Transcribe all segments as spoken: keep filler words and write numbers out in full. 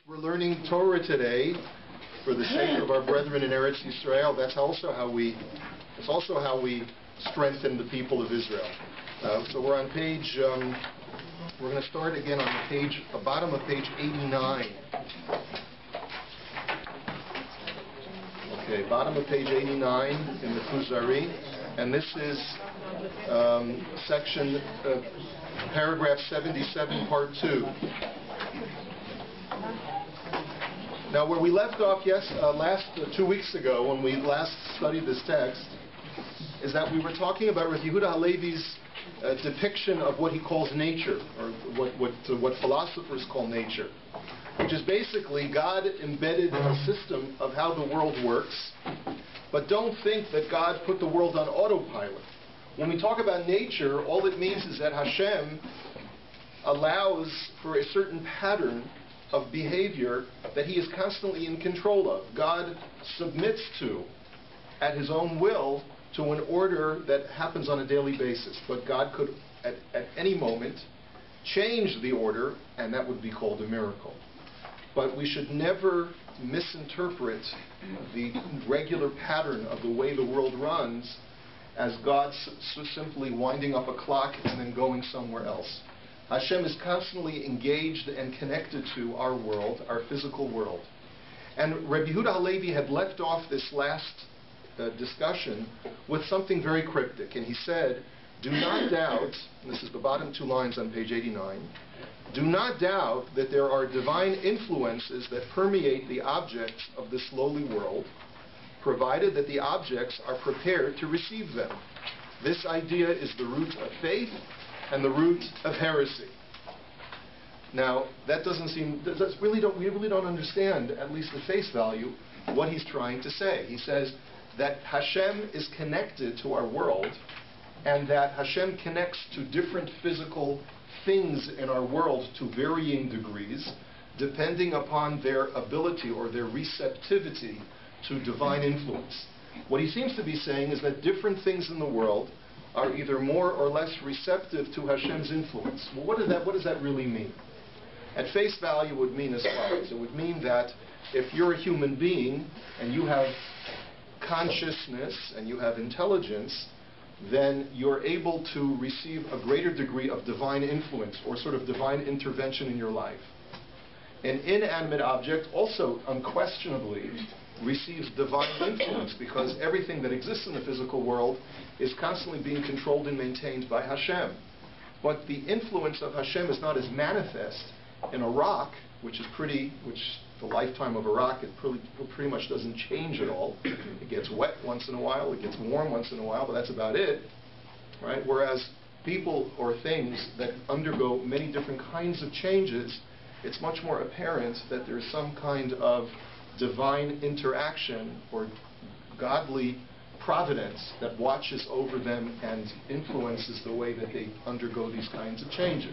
We're learning Torah today for the sake of our brethren in Eretz Yisrael. That's also how we, that's also how we strengthen the people of Israel. Uh, so we're on page, um, we're going to start again on the page, the bottom of page eighty-nine. Okay, bottom of page eighty-nine in the Kuzari, and this is um, section, uh, paragraph seventy-seven, part two. Now, where we left off, yes, uh, last uh, two weeks ago, when we last studied this text, is that we were talking about Rav Yehuda Halevi's uh, depiction of what he calls nature, or what what uh, what philosophers call nature, which is basically God embedded a system of how the world works, but don't think that God put the world on autopilot. When we talk about nature, all it means is that Hashem allows for a certain pattern of behavior that he is constantly in control of. God submits to, at his own will, to an order that happens on a daily basis. But God could, at, at any moment, change the order, and that would be called a miracle. But we should never misinterpret the regular pattern of the way the world runs as God s simply winding up a clock and then going somewhere else. Hashem is constantly engaged and connected to our world, our physical world. And Rabbi Yehuda Halevi had left off this last uh, discussion with something very cryptic. And he said, do not doubt, and this is the bottom two lines on page eighty-nine, do not doubt that there are divine influences that permeate the objects of this lowly world, provided that the objects are prepared to receive them. This idea is the root of faith and the root of heresy. Now, that doesn't seem, that's really don't, we really don't understand, at least at face value, what he's trying to say. He says that Hashem is connected to our world, and that Hashem connects to different physical things in our world to varying degrees, depending upon their ability or their receptivity to divine influence. What he seems to be saying is that different things in the world are either more or less receptive to Hashem's influence. Well, what does that, what does that really mean? At face value, it would mean as follows. It would mean that if you're a human being and you have consciousness and you have intelligence, then you're able to receive a greater degree of divine influence or sort of divine intervention in your life. An inanimate object also unquestionably receives divine influence because everything that exists in the physical world is constantly being controlled and maintained by Hashem. But the influence of Hashem is not as manifest in a rock, which is pretty, which the lifetime of a rock, it pretty, pretty much doesn't change at all. It gets wet once in a while, it gets warm once in a while, but that's about it, right? Whereas people or things that undergo many different kinds of changes, it's much more apparent that there's some kind of divine interaction or godly providence that watches over them and influences the way that they undergo these kinds of changes.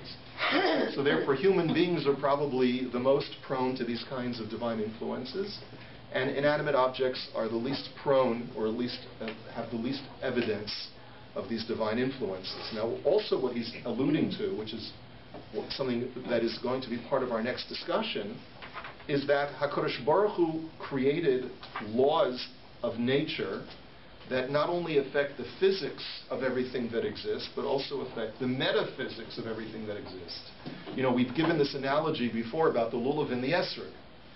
So therefore, human beings are probably the most prone to these kinds of divine influences, and inanimate objects are the least prone, or at least uh, have the least evidence of these divine influences. Now, also what he's alluding to, which is something that is going to be part of our next discussion, is that HaKadosh Baruch Hu created laws of nature that not only affect the physics of everything that exists, but also affect the metaphysics of everything that exists. You know, we've given this analogy before about the lulav and the esrog.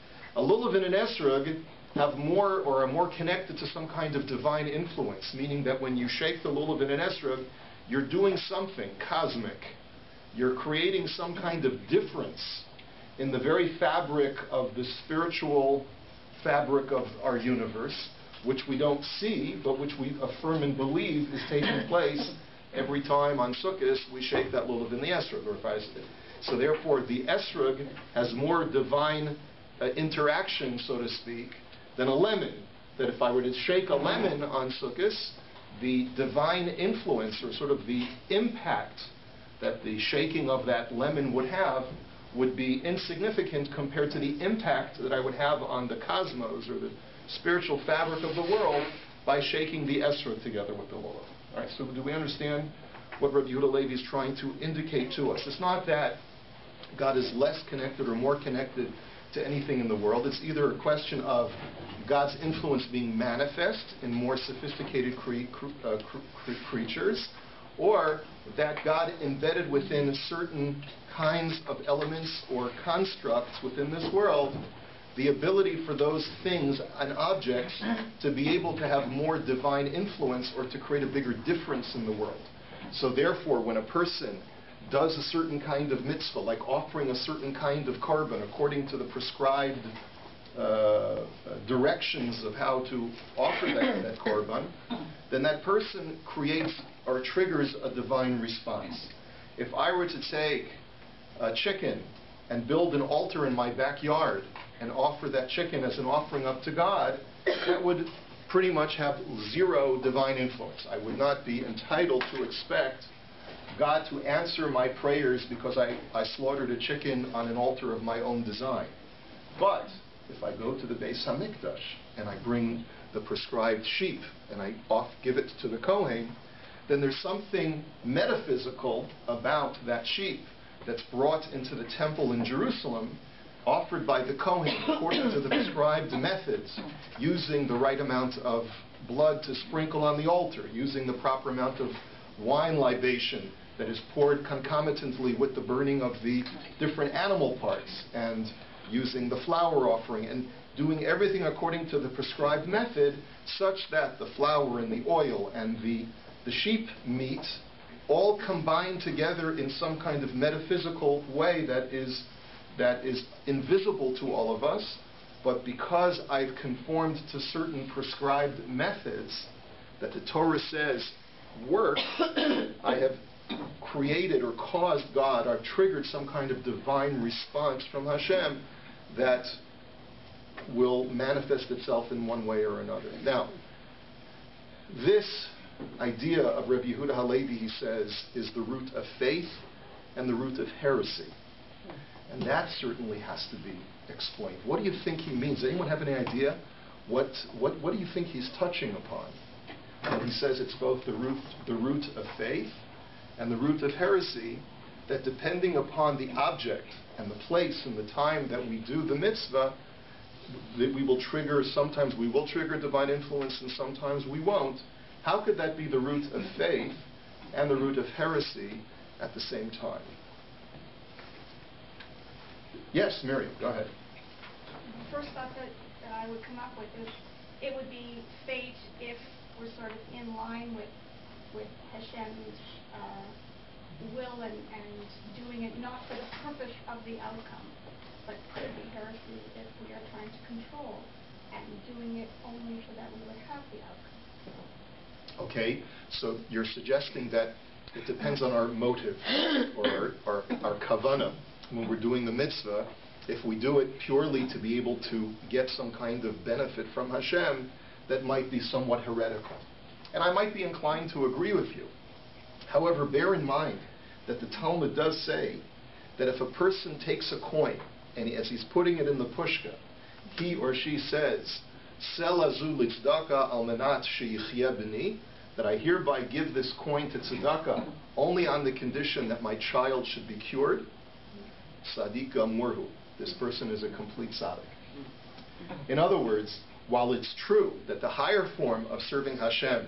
A lulav and an esrog have more, or are more connected to some kind of divine influence, meaning that when you shake the lulav and an esrog, you're doing something cosmic. You're creating some kind of difference in the very fabric of the spiritual fabric of our universe, which we don't see, but which we affirm and believe is taking place every time on Sukkot we shake that lulav in the esrog. Or if I, so therefore, the esrog has more divine uh, interaction, so to speak, than a lemon. That if I were to shake a lemon on Sukkot, the divine influence, or sort of the impact that the shaking of that lemon would have, would be insignificant compared to the impact that I would have on the cosmos, or the spiritual fabric of the world, by shaking the esrog together with the lulav. All right, so do we understand what Rabbi Yehuda Halevi is trying to indicate to us? It's not that God is less connected or more connected to anything in the world. It's either a question of God's influence being manifest in more sophisticated cre cre uh, cre creatures, or that God embedded within certain kinds of elements or constructs within this world the ability for those things and objects to be able to have more divine influence or to create a bigger difference in the world. So therefore, when a person does a certain kind of mitzvah, like offering a certain kind of korban according to the prescribed uh, directions of how to offer that, that korban, then that person creates or triggers a divine response. If I were to take a chicken and build an altar in my backyard and offer that chicken as an offering up to God, that would pretty much have zero divine influence. I would not be entitled to expect God to answer my prayers because I, I slaughtered a chicken on an altar of my own design. But if I go to the Beis HaMikdash and I bring the prescribed sheep and I off give it to the Kohen, then there's something metaphysical about that sheep that's brought into the temple in Jerusalem, offered by the Kohen according to the prescribed methods, using the right amount of blood to sprinkle on the altar, using the proper amount of wine libation that is poured concomitantly with the burning of the different animal parts, and using the flour offering, and doing everything according to the prescribed method, such that the flour and the oil and the, the sheep meat all combine together in some kind of metaphysical way that is, that is invisible to all of us, but because I've conformed to certain prescribed methods that the Torah says work, I have created or caused God, or triggered some kind of divine response from Hashem that will manifest itself in one way or another. Now, this idea of Rebbe Yehuda Halevi, he says, is the root of faith and the root of heresy. And that certainly has to be explained. What do you think he means? Does anyone have any idea? What, what, what do you think he's touching upon when he says it's both the root, the root of faith and the root of heresy, that depending upon the object and the place and the time that we do the mitzvah, that we will trigger, sometimes we will trigger divine influence and sometimes we won't. How could that be the root of faith and the root of heresy at the same time? Yes, Miriam, go ahead. The first thought that, that I would come up with is it would be fate if we're sort of in line with with Hashem's uh, will and, and doing it not for the purpose of the outcome, but could it be heresy if we are trying to control and doing it only so that we would have the outcome? Okay, so you're suggesting that it depends on our motive or our, our, our kavanah when we're doing the mitzvah. If we do it purely to be able to get some kind of benefit from Hashem, that might be somewhat heretical. And I might be inclined to agree with you. However, bear in mind that the Talmud does say that if a person takes a coin, and as he's putting it in the pushka, he or she says, Sel azu l'tzdaka al menat sheyichya b'ni, that I hereby give this coin to tzedakah only on the condition that my child should be cured, Sadiq Gamurhu, this person is a complete tzaddik. In other words, while it's true that the higher form of serving Hashem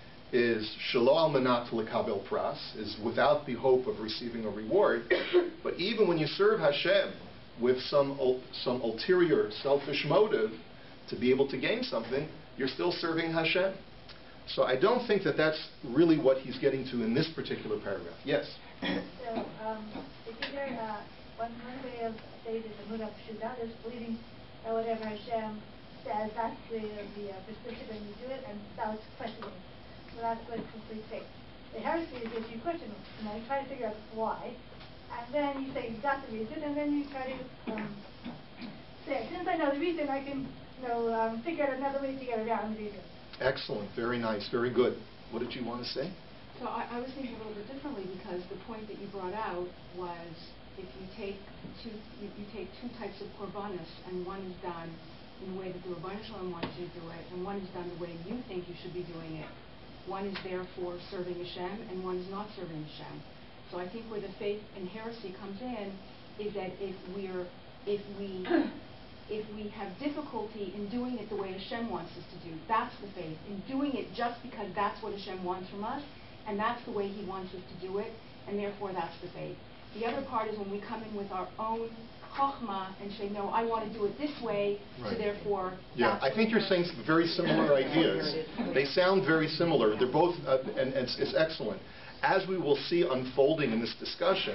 is shelo al manat lekabel pras, is without the hope of receiving a reward, but even when you serve Hashem with some ul some ulterior selfish motive to be able to gain something, you're still serving Hashem. So I don't think that that's really what he's getting to in this particular paragraph. Yes? So, um, if you there, uh, one, one way of saying that the Munah Pshuta is believing that whatever Hashem says, that's the, the uh, prescription, and you do it, and without questioning. So that's what complete faith. The heresy is if you question it, you know, you try to figure out why, and then you say, that's the reason, and then you try to um, say, since I know the reason, I can, you know, um, figure out another way to get around the reason. Excellent. Very nice. Very good. What did you want to say? So I, I was thinking a little bit differently, because the point that you brought out was if you take two, you, you take two types of korbanos, and one is done in the way that the Rebbeinu Shalom wants you to do it, and one is done the way you think you should be doing it. One is therefore serving Hashem, and one is not serving Hashem. So I think where the faith and heresy comes in is that if we're, if we if we have difficulty in doing it the way Hashem wants us to do. That's the faith. In doing it just because that's what Hashem wants from us, and that's the way He wants us to do it, and therefore that's the faith. The other part is when we come in with our own chokhmah and say, no, I want to do it this way, Right. so therefore... Yeah, that's I think you're saying some very similar ideas. They sound very similar. They're both, uh, and, and it's, it's excellent. As we will see unfolding in this discussion,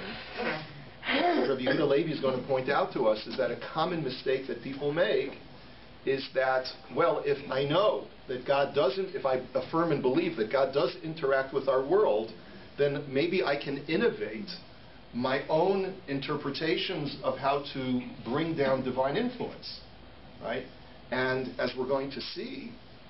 Rabbi Yehuda Levi is going to point out to us is that a common mistake that people make is that, well, if I know that God doesn't, if I affirm and believe that God does interact with our world, then maybe I can innovate my own interpretations of how to bring down divine influence, right? And as we're going to see,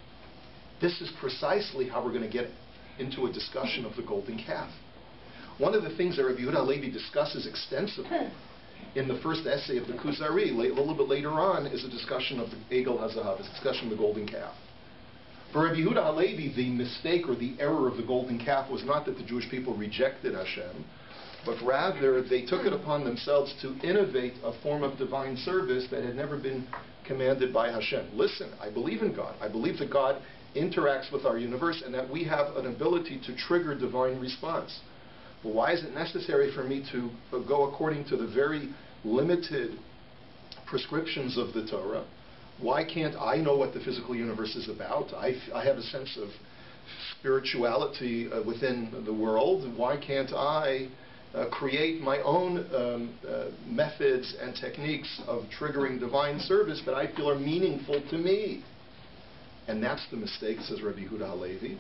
this is precisely how we're going to get into a discussion of the golden calf. One of the things that Rabbi Yehuda Levi discusses extensively in the first essay of the Kuzari, a little bit later on, is a discussion of the Egel HaZahav, a discussion of the golden calf. For Rabbi Yehuda Halevi, the mistake or the error of the golden calf was not that the Jewish people rejected Hashem, but rather they took it upon themselves to innovate a form of divine service that had never been commanded by Hashem. Listen, I believe in God. I believe that God interacts with our universe and that we have an ability to trigger divine response. But why is it necessary for me to go according to the very limited prescriptions of the Torah? Why can't I know what the physical universe is about? I, I have a sense of spirituality uh, within the world. Why can't I uh, create my own um, uh, methods and techniques of triggering divine service that I feel are meaningful to me? And that's the mistake, says Rabbi Yehuda Halevi,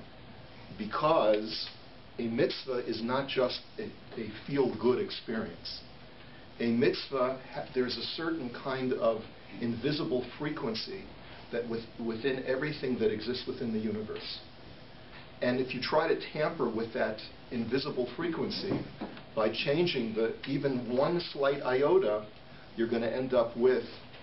because a mitzvah is not just a, a feel-good experience. A mitzvah, there's a certain kind of invisible frequency that with, within everything that exists within the universe. And if you try to tamper with that invisible frequency by changing the even one slight iota, you're going to end up with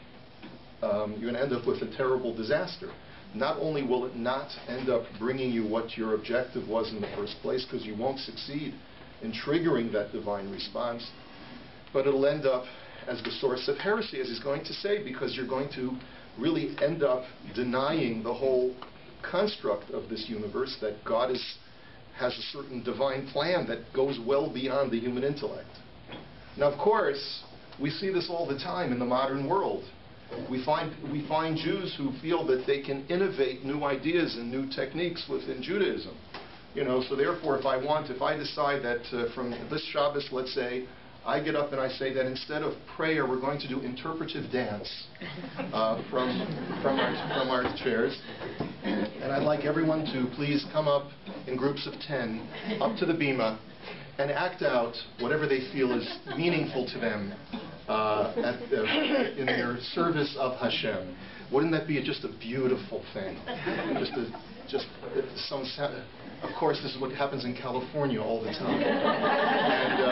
um, you're going to end up with a terrible disaster. Not only will it not end up bringing you what your objective was in the first place, because you won't succeed in triggering that divine response, but it'll end up as the source of heresy, as he's going to say, because you're going to really end up denying the whole construct of this universe, that God is, has a certain divine plan that goes well beyond the human intellect. Now, of course, we see this all the time in the modern world. We find, we find Jews who feel that they can innovate new ideas and new techniques within Judaism. You know, so therefore, if I want, if I decide that uh, from this Shabbos, let's say, I get up and I say that instead of prayer, we're going to do interpretive dance uh, from, from, our, from our chairs. And I'd like everyone to please come up in groups of ten, up to the bima, and act out whatever they feel is meaningful to them uh, at, uh, in their service of Hashem. Wouldn't that be just a beautiful thing? Just a, just some. Of course, this is what happens in California all the time. And,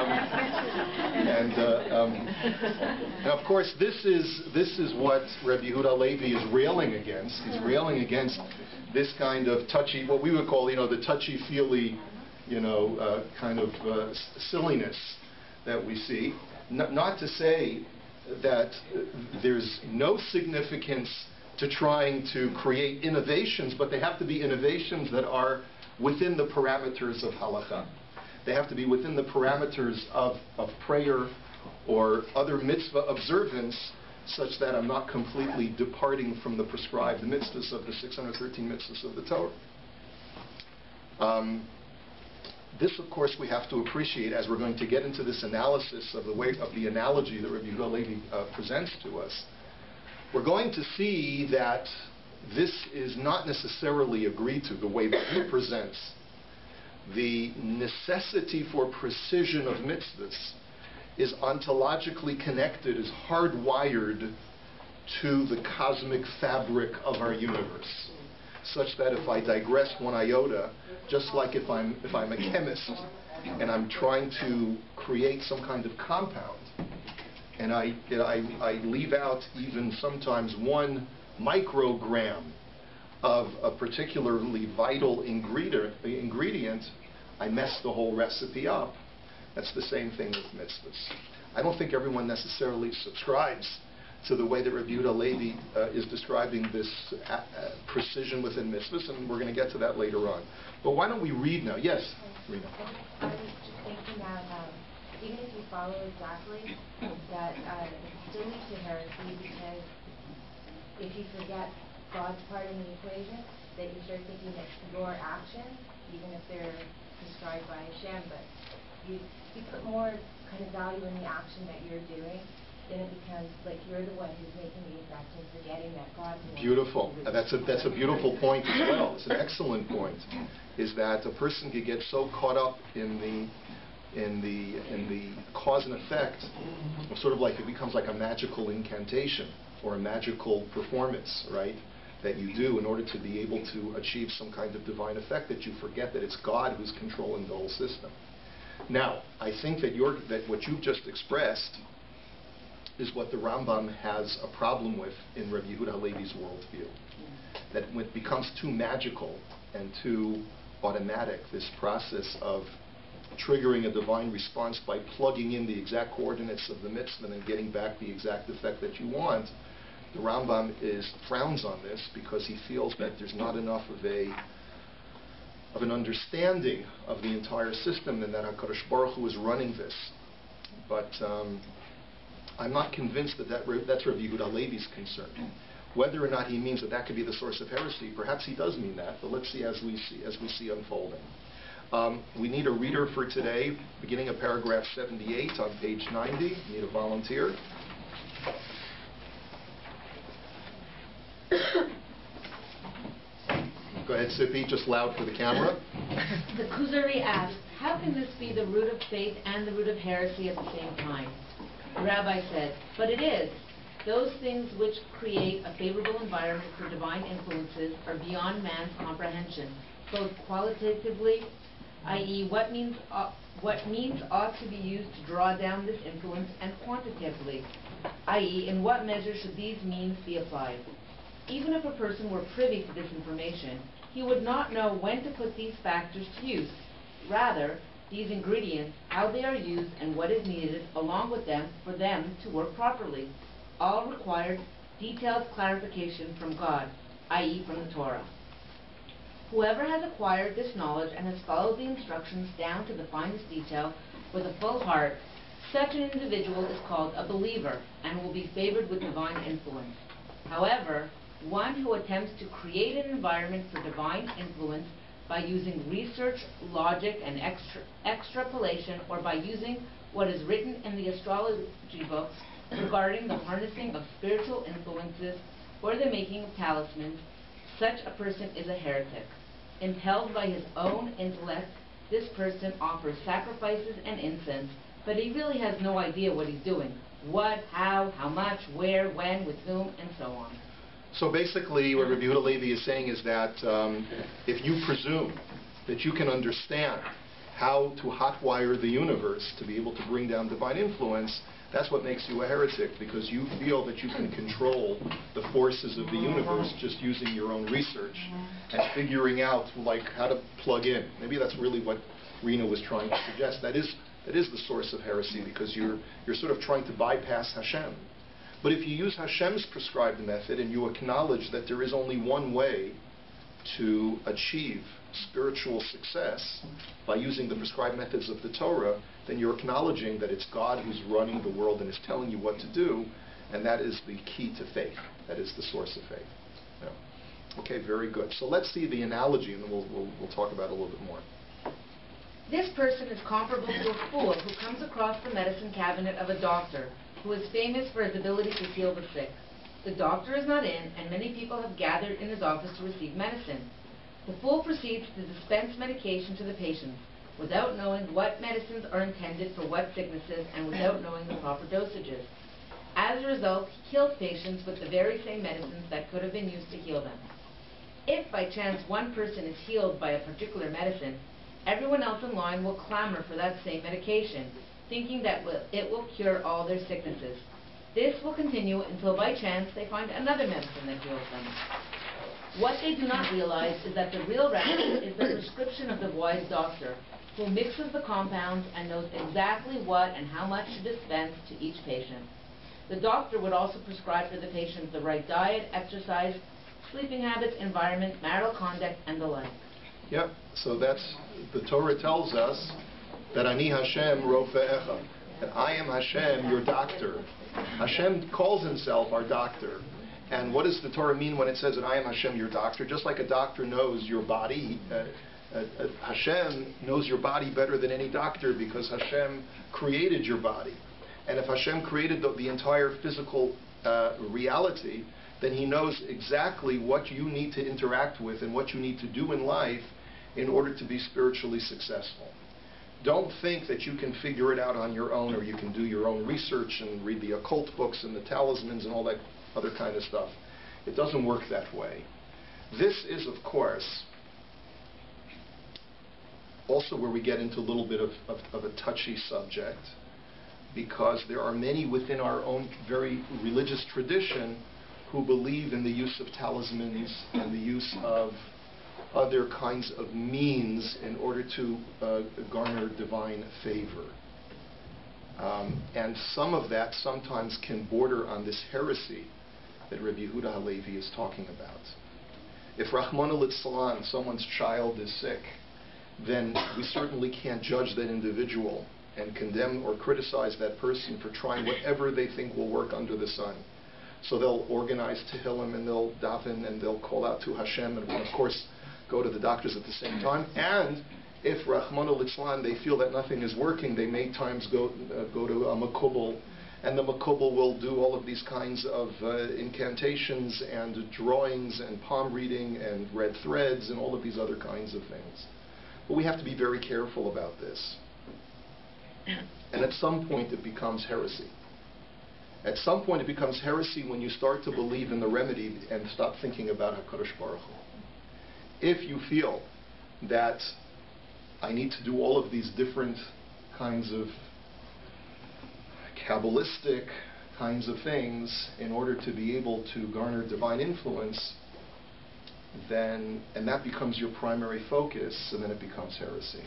um, and, uh, um, and of course, this is this is what Rabbi Yehuda Levi is railing against. He's railing against this kind of touchy, what we would call, you know, the touchy-feely, you know, uh, kind of uh, silliness that we see. N- not to say that there's no significance to trying to create innovations, but they have to be innovations that are within the parameters of halakha. They have to be within the parameters of, of prayer or other mitzvah observance, such that I'm not completely departing from the prescribed mitzvahs of the six hundred thirteen mitzvahs of the Torah. Um, this, of course, we have to appreciate as we're going to get into this analysis of the way of the analogy that Rabbi Yehuda Levi uh, presents to us. We're going to see that this is not necessarily agreed to the way that he presents. The necessity for precision of mitzvahs is ontologically connected, is hardwired to the cosmic fabric of our universe, such that if I digress one iota, just like if I'm, if I'm a chemist and I'm trying to create some kind of compound, and I, I, I leave out even sometimes one microgram of a particularly vital ingredient, ingredient, I mess the whole recipe up. That's the same thing with mitzvahs. I don't think everyone necessarily subscribes to the way that Rabbi Yehuda Levi uh, is describing this uh, uh, precision within mitzvahs, and we're going to get to that later on. But why don't we read now? Yes, Rena. I was just thinking that um, even if you follow exactly, that uh, it still leads to heresy, because if you forget God's part in the equation, that you start thinking that your actions, even if they're prescribed by Hashem, but you, you put more kind of value in the action that you're doing, then it becomes like you're the one who's making the effect and forgetting that God is. Beautiful. Uh, that's a that's a beautiful point as well. It's an excellent point. Is that a person could get so caught up in the in the in the cause and effect, sort of like it becomes like a magical incantation or a magical performance, right? That you do in order to be able to achieve some kind of divine effect, that you forget that it's God who's controlling the whole system. Now, I think that you're, that what you've just expressed is what the Rambam has a problem with in Rabbi Yehuda Halevi's worldview. That when it becomes too magical and too automatic, this process of triggering a divine response by plugging in the exact coordinates of the mitzvah and getting back the exact effect that you want, the Rambam is frowns on this because he feels that there's not enough of a of an understanding of the entire system, and that HaKadosh Baruch Hu is running this. But um, I'm not convinced that, that that's Rabbi Yehuda Levi's concern. Whether or not he means that that could be the source of heresy, perhaps he does mean that, but let's see as we see as we see unfolding. Um, we need a reader for today, beginning of paragraph seventy-eight on page ninety. We need a volunteer. Go ahead, Sippy, just loud for the camera. The Kuzari asks, how can this be the root of faith and the root of heresy at the same time? The rabbi said, but it is. Those things which create a favorable environment for divine influences are beyond man's comprehension, both qualitatively, that is what means, uh, what means ought to be used to draw down this influence, and quantitatively, that is in what measure should these means be applied. Even if a person were privy to this information, he would not know when to put these factors to use. Rather, these ingredients, how they are used, and what is needed along with them for them to work properly, all required detailed clarification from God, that is from the Torah. Whoever has acquired this knowledge and has followed the instructions down to the finest detail with a full heart, such an individual is called a believer and will be favored with divine influence. However, one who attempts to create an environment for divine influence by using research, logic, and extra extrapolation, or by using what is written in the astrology books regarding the harnessing of spiritual influences or the making of talismans, such a person is a heretic. Impelled by his own intellect, this person offers sacrifices and incense, but he really has no idea what he's doing. What, how, how much, where, when, with whom, and so on. So basically, what Rabbi Yehuda Levi is saying is that um, if you presume that you can understand how to hotwire the universe to be able to bring down divine influence, that's what makes you a heretic, because you feel that you can control the forces of the universe just using your own research and figuring out like how to plug in. Maybe that's really what Rena was trying to suggest. That is that is the source of heresy, because you're you're sort of trying to bypass Hashem. But if you use Hashem's prescribed method and you acknowledge that there is only one way to achieve spiritual success by using the prescribed methods of the Torah, then you're acknowledging that it's God who's running the world and is telling you what to do, and that is the key to faith. That is the source of faith. Yeah. Okay, very good. So let's see the analogy, and then we'll, we'll, we'll talk about it a little bit more. This person is comparable to a fool who comes across the medicine cabinet of a doctor who is famous for his ability to heal the sick. The doctor is not in, and many people have gathered in his office to receive medicine. The fool proceeds to dispense medication to the patients, without knowing what medicines are intended for what sicknesses and without knowing the proper dosages. As a result, he kills patients with the very same medicines that could have been used to heal them. If by chance one person is healed by a particular medicine, everyone else in line will clamor for that same medication, thinking that it will cure all their sicknesses. This will continue until by chance they find another medicine that heals them. What they do not realize is that the real remedy is the prescription of the wise doctor, who mixes the compounds and knows exactly what and how much to dispense to each patient. The doctor would also prescribe for the patient the right diet, exercise, sleeping habits, environment, marital conduct, and the like. Yep. So that's, the Torah tells us that Ani Hashem Rofe'echa, that I am Hashem, your doctor. Hashem calls himself our doctor. And what does the Torah mean when it says that I am Hashem, your doctor? Just like a doctor knows your body, uh, uh, uh, Hashem knows your body better than any doctor because Hashem created your body. And if Hashem created the, the entire physical uh, reality, then He knows exactly what you need to interact with and what you need to do in life in order to be spiritually successful. Don't think that you can figure it out on your own, or you can do your own research and read the occult books and the talismans and all that other kind of stuff. It doesn't work that way. This is, of course, also where we get into a little bit of, of, of a touchy subject, because there are many within our own very religious tradition who believe in the use of talismans and the use of other kinds of means in order to uh, garner divine favor. Um, and some of that sometimes can border on this heresy that Rabbi Yehuda Halevi is talking about. If Rachmana litzlan, someone's child is sick, then we certainly can't judge that individual and condemn or criticize that person for trying whatever they think will work under the sun. So they'll organize Tehillim and they'll daven and they'll call out to Hashem and of course go to the doctors at the same time. And if Rachmana litzlan, they feel that nothing is working, they may times go uh, go to a makubal, and the makubal will do all of these kinds of uh, incantations and drawings and palm reading and red threads and all of these other kinds of things. But we have to be very careful about this. And at some point it becomes heresy. At some point it becomes heresy when you start to believe in the remedy and stop thinking about HaKadosh Baruch Hu. If you feel that I need to do all of these different kinds of Kabbalistic kinds of things in order to be able to garner divine influence, then, and that becomes your primary focus, and then it becomes heresy.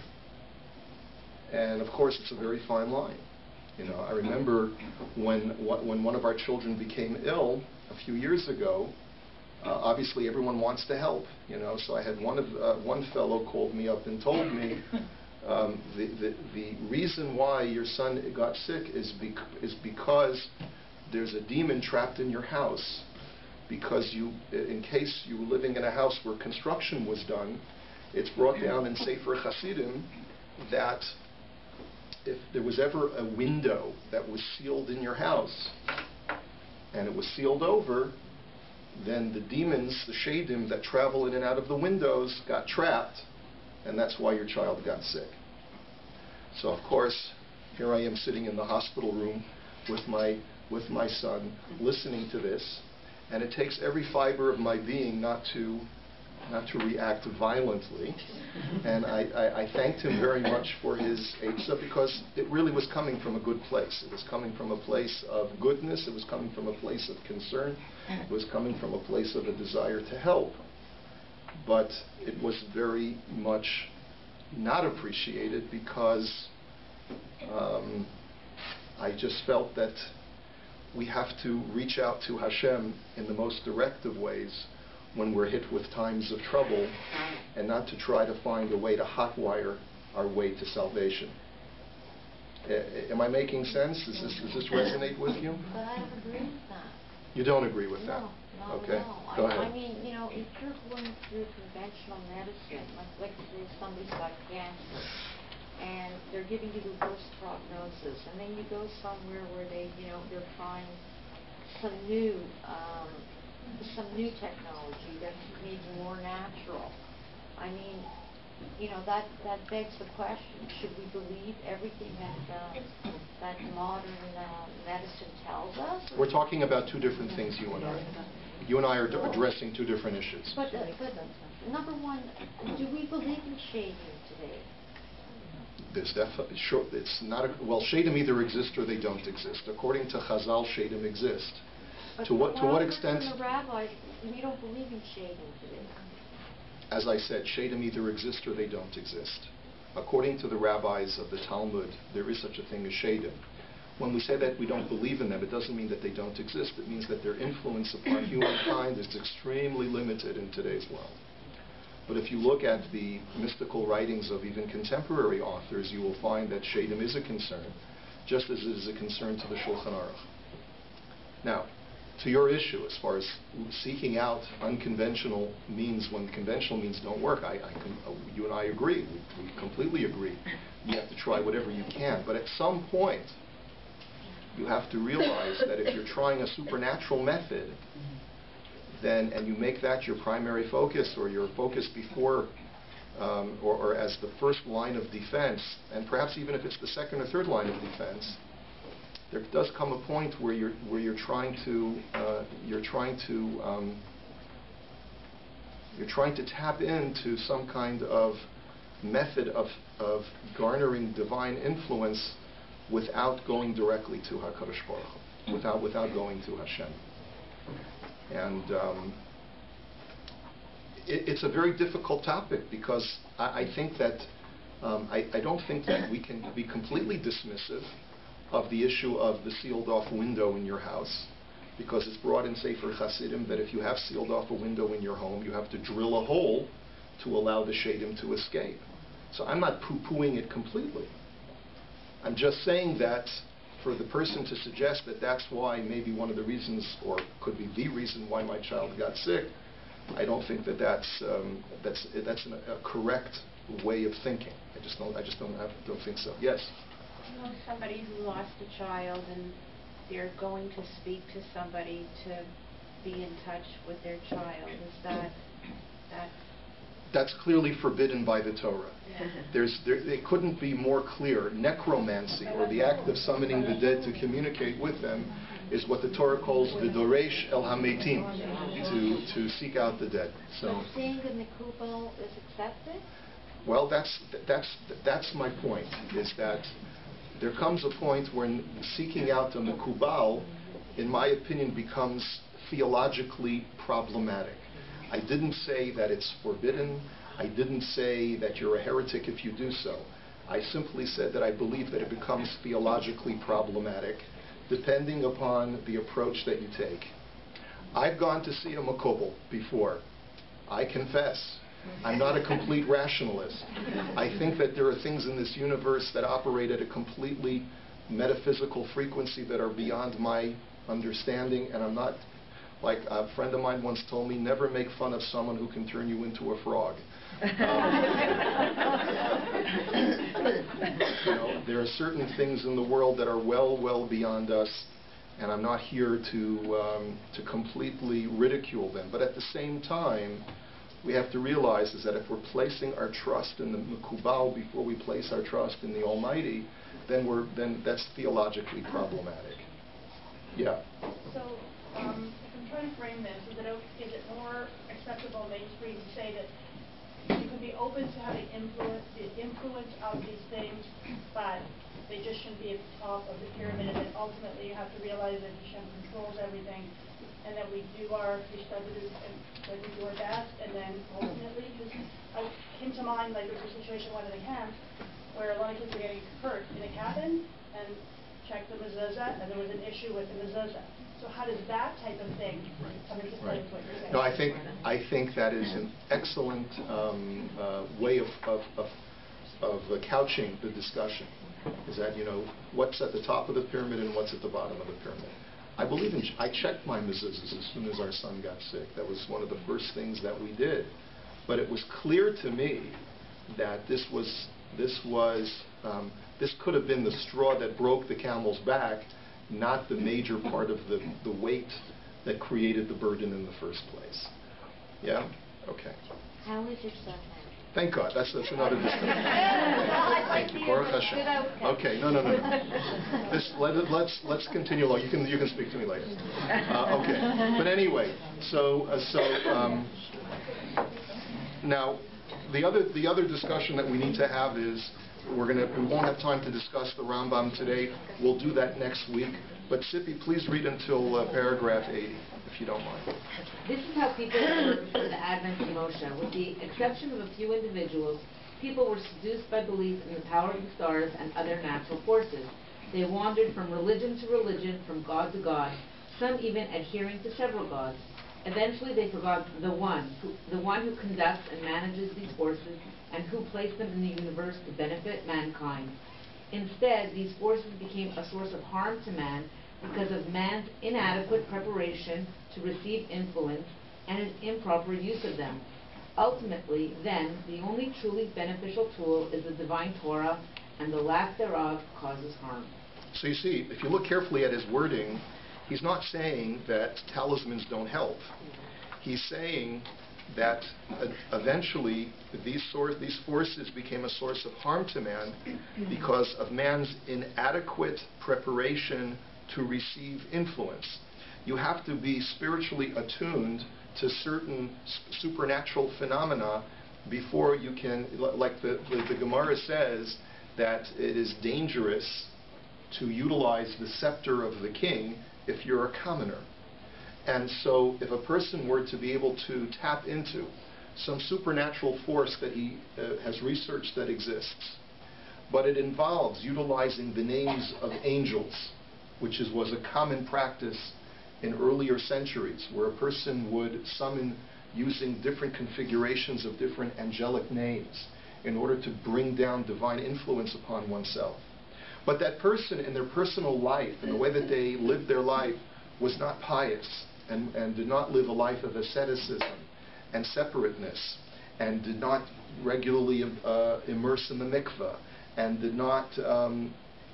And of course, it's a very fine line. You know, I remember when when one of our children became ill a few years ago. Uh, obviously, everyone wants to help. You know, so I had one of uh, one fellow called me up and told me um, the, the the reason why your son got sick is bec is because there's a demon trapped in your house. Because you, in case you were living in a house where construction was done, it's brought down in Sefer Hasidim that if there was ever a window that was sealed in your house, and it was sealed over, then the demons, the shadim that travel in and out of the windows, got trapped, and that's why your child got sick. So of course, here I am sitting in the hospital room with my with my son, listening to this, and it takes every fiber of my being not to not to react violently. And I, I, I thanked him very much for his eitzah, because it really was coming from a good place. It was coming from a place of goodness. It was coming from a place of concern. It was coming from a place of a desire to help. But it was very much not appreciated because um, I just felt that we have to reach out to Hashem in the most direct of ways when we're hit with times of trouble, and not to try to find a way to hotwire our way to salvation. A- am I making sense? Does this, does this resonate with you? But I don't agree with that. You don't agree with that? No, not Okay. at all. Go I, ahead. I mean, you know, if you're going through conventional medicine, like let's say somebody's got cancer, and they're giving you the worst prognosis, and then you go somewhere where they, you know, they're trying some new, um, some new technology that's maybe more natural. I mean, you know, that, that begs the question, should we believe everything that, uh, that modern uh, medicine tells us? We're talking about two different things, you and I. You and I are d- addressing two different issues. But, uh, but number one, do we believe in shading today? There's definitely, sure, it's not, a, well, shadim either exist or they don't exist. According to Chazal, shadim exist. But To what, to what extent? From the rabbis, we don't believe in shading today. As I said, shadim either exist or they don't exist. According to the rabbis of the Talmud, there is such a thing as shadim. when we say that we don't believe in them, it doesn't mean that they don't exist. It means that their influence upon humankind is extremely limited in today's world. But if you look at the mystical writings of even contemporary authors, you will find that Shadim is a concern, just as it is a concern to the Shulchan Aruch. Now, to your issue, as far as seeking out unconventional means when conventional means don't work, I, I can, uh, you and I agree. We, we completely agree. You have to try whatever you can. But at some point, you have to realize that if you're trying a supernatural method, then, and you make that your primary focus or your focus before um, or, or as the first line of defense, and perhaps even if it's the second or third line of defense, there does come a point where you're where you're trying to uh, you're trying to um, you're trying to tap into some kind of method of of garnering divine influence without going directly to HaKadosh Baruch Hu, without without going to Hashem. And um, it, it's a very difficult topic because I, I think that um, I, I don't think that we can be completely dismissive of the issue of the sealed off window in your house, because it's brought in Sefer Hasidim that if you have sealed off a window in your home, you have to drill a hole to allow the shadim to escape. So I'm not poo-pooing it completely. I'm just saying that for the person to suggest that that's why maybe one of the reasons, or could be the reason why my child got sick, I don't think that that's um, that's that's an, a correct way of thinking. I just don't I just don't have, don't think so. Yes. You know, somebody who lost a child and they're going to speak to somebody to be in touch with their child. Is that that? That's clearly forbidden by the Torah. Yeah. There's, there, it couldn't be more clear. Necromancy, or the act of summoning the dead to communicate with them, is what the Torah calls the Doresh El Hametim, to, to seek out the dead. So, But seeing the Mikubal is accepted? well, that's, that's, that's my point, is that there comes a point when seeking out a Mikubal, in my opinion, becomes theologically problematic. I didn't say that it's forbidden. I didn't say that you're a heretic if you do so. I simply said that I believe that it becomes theologically problematic depending upon the approach that you take. I've gone to see a Makubal before. I confess. I'm not a complete rationalist. I think that there are things in this universe that operate at a completely metaphysical frequency that are beyond my understanding, and I'm not... Like a friend of mine once told me, never make fun of someone who can turn you into a frog. Um, you know, there are certain things in the world that are well, well beyond us, and I'm not here to um, to completely ridicule them. But at the same time, we have to realize is that if we're placing our trust in the Mikubal before we place our trust in the Almighty, then we're then that's theologically problematic. Yeah. So. Um, trying to frame this, is it, is it more acceptable mainstream to say that you can be open to having influence, the influence of these things, but they just shouldn't be at the top of the pyramid, and then ultimately you have to realize that Hashem controls everything, and that we do our hishtadlut and that we do our best, and then ultimately, because I came to mind, like there was a situation one in a camp where a lot of kids were getting hurt in a cabin, and checked the mezuzah, and there was an issue with the mezuzah. So how does that type of thing come into play with what you're saying? No, I think I think that is an excellent um, uh, way of of, of, of uh, couching the discussion. Is that, you know, what's at the top of the pyramid and what's at the bottom of the pyramid. I believe in. I checked my mezuzahs as soon as our son got sick. That was one of the first things that we did. But it was clear to me that this was this was um, this could have been the straw that broke the camel's back, not the major part of the, the weight that created the burden in the first place. Yeah? Okay. How is your son now? Thank God. That's, that's another discussion. Thank you. Baruch Hashem. Okay. No, no, no, no. This, let, let's, let's continue along. You can, you can speak to me later. Uh, okay. But anyway, so, uh, so um, now, the other, the other discussion that we need to have is, We're gonna, we won't have time to discuss the Rambam today. We'll do that next week. But Sippy, please read until uh, paragraph eighty, if you don't mind. This is how people were before the advent of Moshe. With the exception of a few individuals, people were seduced by belief in the power of the stars and other natural forces. They wandered from religion to religion, from God to God, some even adhering to several gods. Eventually they forgot the one, who, the one who conducts and manages these forces and who placed them in the universe to benefit mankind. Instead, these forces became a source of harm to man because of man's inadequate preparation to receive influence and an improper use of them. Ultimately, then, the only truly beneficial tool is the divine Torah, and the lack thereof causes harm. So you see, if you look carefully at his wording, he's not saying that talismans don't help. He's saying that uh, eventually these, source, these forces became a source of harm to man because of man's inadequate preparation to receive influence. You have to be spiritually attuned to certain supernatural phenomena before you can, like the, the, the Gemara says, that it is dangerous to utilize the scepter of the king if you're a commoner. And so if a person were to be able to tap into some supernatural force that he uh, has researched that exists, but it involves utilizing the names of angels, which is, was a common practice in earlier centuries, where a person would summon using different configurations of different angelic names in order to bring down divine influence upon oneself. But that person in their personal life, in the way that they lived their life, was not pious and, and did not live a life of asceticism and separateness, and did not regularly uh, immerse in the mikveh, and did not um,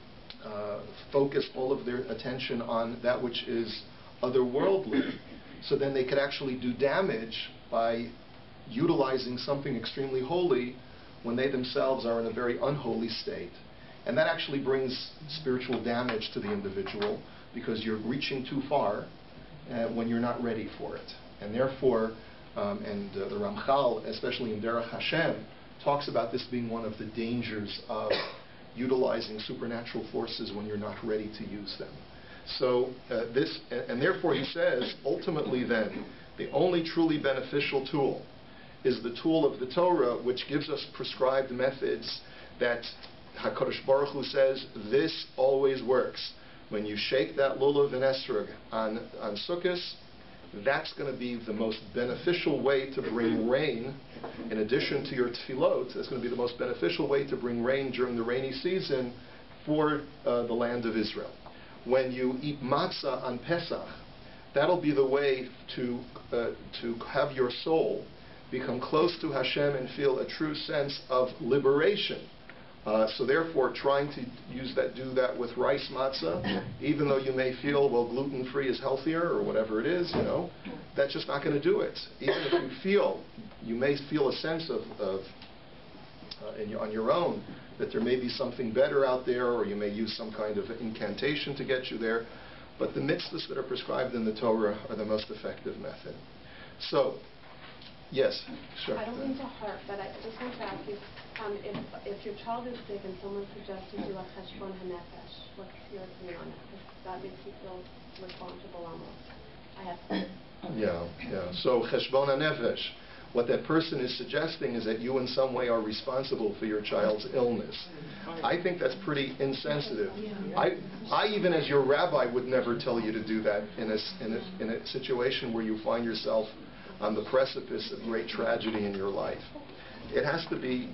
uh, focus all of their attention on that which is otherworldly. So then they could actually do damage by utilizing something extremely holy when they themselves are in a very unholy state. And that actually brings spiritual damage to the individual, because you're reaching too far uh, when you're not ready for it. And therefore, um, and uh, the Ramchal, especially in Derech Hashem, talks about this being one of the dangers of utilizing supernatural forces when you're not ready to use them. So uh, this, and therefore he says, ultimately then, the only truly beneficial tool is the tool of the Torah, which gives us prescribed methods that HaKadosh Baruch Hu says, this always works. When you shake that lulav and esrog on, on Sukkot, that's going to be the most beneficial way to bring rain. In addition to your tefillot, that's going to be the most beneficial way to bring rain during the rainy season for uh, the land of Israel. When you eat matzah on Pesach, that'll be the way to, uh, to have your soul become close to Hashem and feel a true sense of liberation. Uh, so therefore, trying to use that, do that with rice matzah, even though you may feel, well, gluten-free is healthier or whatever it is, you know, that's just not going to do it. Even if you feel, you may feel a sense of, of uh, in your, on your own, that there may be something better out there, or you may use some kind of incantation to get you there. But the mitzvahs that are prescribed in the Torah are the most effective method. So, yes, sure. I don't mean to hurt, but I just want to ask you, um, if, if your child is sick and someone suggests you do a cheshbon hanefesh, what's your opinion on it? Because that makes you feel responsible almost. I have Yeah, yeah. So cheshbon hanefesh, what that person is suggesting is that you in some way are responsible for your child's illness. I think that's pretty insensitive. I, I even as your rabbi would never tell you to do that in a, in a, in a situation where you find yourself on the precipice of great tragedy in your life. It has to be,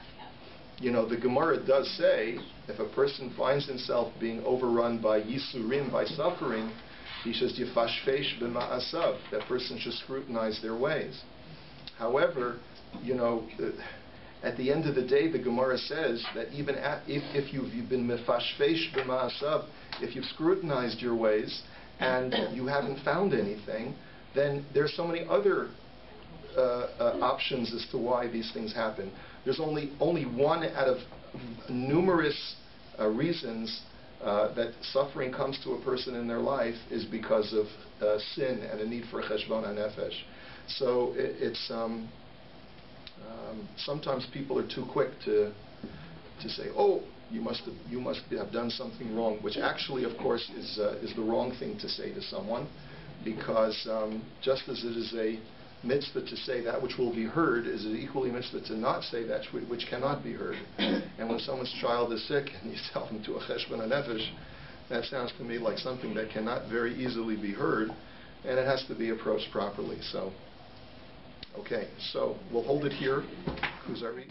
you know, the Gemara does say, if a person finds himself being overrun by yisurim, by suffering, he says, yifashfesh b'ma'asav, that person should scrutinize their ways. However, you know, at the end of the day, the Gemara says that even at, if, if you've, you've been mefashfesh b'ma'asav, if you've scrutinized your ways and you haven't found anything, then there's so many other uh, uh, options as to why these things happen. There's only only one out of numerous uh, reasons uh, that suffering comes to a person in their life is because of uh, sin and a need for cheshbon hanefesh. So it, it's um, um, sometimes people are too quick to to say, oh, you must have, you must have done something wrong, which actually, of course, is uh, is the wrong thing to say to someone. Because um, just as it is a mitzvah to say that which will be heard is an equally mitzvah to not say that which which cannot be heard. And when someone's child is sick and you tell them to a cheshbon hanefesh, that sounds to me like something that cannot very easily be heard, and it has to be approached properly. So, okay, so we'll hold it here. Kuzari.